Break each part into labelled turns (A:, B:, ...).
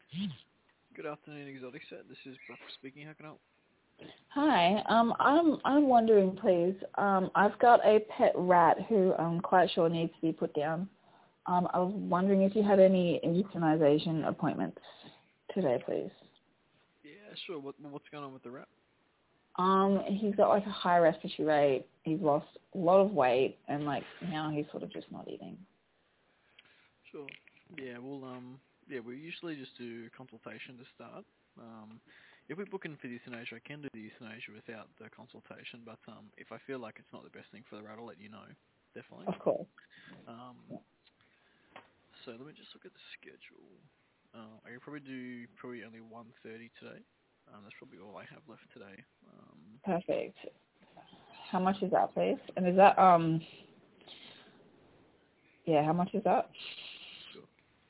A: Good afternoon, Exotic Set. This is Brock speaking. How can I help?
B: Hi. I'm wondering, please. I've got a pet rat who I'm quite sure needs to be put down. I was wondering if you had any euthanization appointments today, please.
A: Yeah, sure. What's going on with the rat?
B: He's got like a high respiratory rate. He's lost a lot of weight, and like now he's sort of just not eating.
A: Sure. Yeah, we usually just do consultation to start. If we book in for the euthanasia, I can do the euthanasia without the consultation, but if I feel like it's not the best thing for the rat, I'll let you know. Definitely.
B: Of course.
A: So let me just look at the schedule. I can probably do only 1:30 today. That's probably all I have left today.
B: Perfect. How much is that, please? And is that yeah, how much is that?
A: Sure.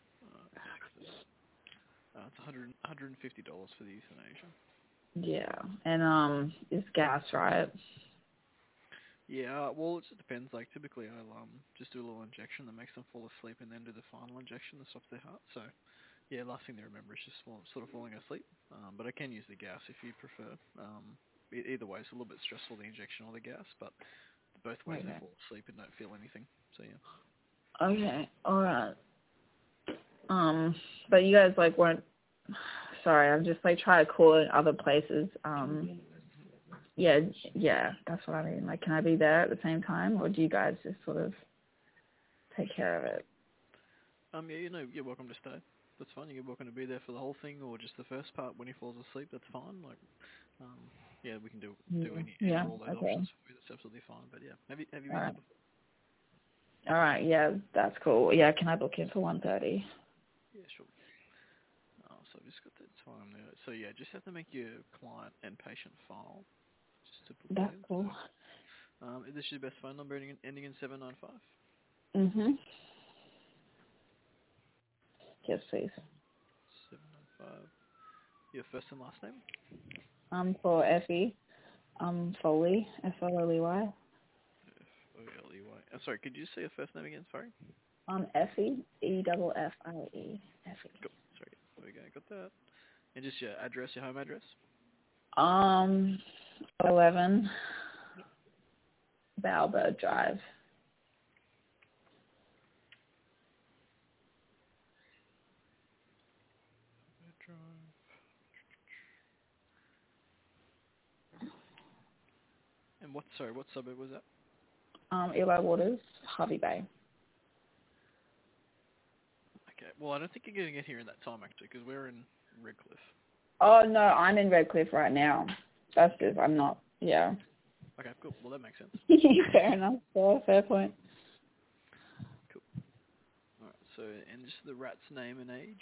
A: It's $150 for the euthanasia.
B: Yeah, and it's gas, right?
A: Yeah, well, it just depends. Like, typically I'll just do a little injection that makes them fall asleep and then do the final injection that stops their heart. So, yeah, last thing they remember is just sort of falling asleep. But I can use the gas if you prefer. Either way, it's a little bit stressful, the injection or the gas, but both ways they
B: Okay.
A: fall asleep and don't feel anything. So, yeah.
B: Okay, alright. But you guys like weren't. Sorry, I'm just like trying to call in other places. Yeah, that's what I mean. Like, can I be there at the same time, or do you guys just sort of take care of it?
A: Yeah, you're welcome to stay. That's fine. You're welcome to be there for the whole thing or just the first part when he falls asleep. That's fine. Like, yeah, we can do any
B: Yeah.
A: or all those
B: Okay.
A: options for you. That's absolutely fine. But yeah, have you
B: All
A: been there
B: right.
A: before?
B: All right. Yeah, that's cool. Yeah, can I book in for 1:30?
A: Yeah, sure. So I've just got that time there. So yeah, just have to make your client and patient file just to book that
B: That's
A: in.
B: cool.
A: Is this your best phone number ending in 795?
B: Mhm. Yes, please.
A: 795. Your first and last name?
B: For Effie, Foley, Foley.
A: Foley. Sorry, could you say your first name again? Sorry.
B: Effie, Effie. Effie.
A: Cool. Sorry. There we go. Got that. And just your address, your home address?
B: 11 Bowerbird Drive.
A: Drive. And what suburb was that?
B: Eli Waters, Harvey Bay.
A: Okay. Well, I don't think you're going to get here in that time actually, because we're in Redcliffe.
B: Oh no, I'm in Redcliffe right now. That's just I'm not. Yeah.
A: Okay, cool. Well, that makes sense.
B: Fair enough. Fair point.
A: Cool. All right. So, and just the rat's name and age.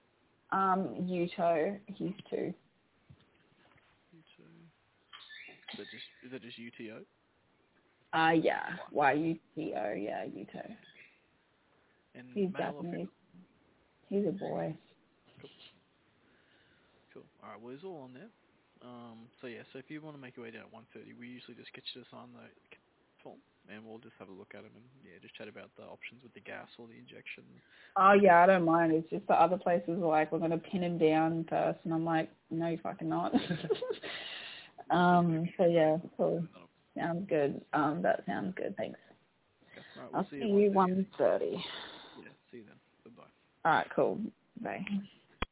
B: Uto, he's 2.
A: Uto. Is that just UTO?
B: Yeah. Yuto, yeah, Uto.
A: And
B: He's
A: male or
B: Japanese.
A: female?
B: He's a boy.
A: Cool. Cool. All right. Well, it's all on there. So yeah. So if you want to make your way down at 1:30, we usually just get you to sign the form, and we'll just have a look at them and just chat about the options with the gas or the injection.
B: Oh yeah, I don't mind. It's just the other places are like, we're gonna pin him down first, and I'm like, no, you fucking not. So yeah, cool. Sounds good. That sounds good. Thanks.
A: Okay. All right. We'll
B: I'll
A: see
B: see
A: you at
B: you
A: 1:30.
B: 1:30.
A: Yeah. See you then. Bye bye.
B: All right, cool. Bye.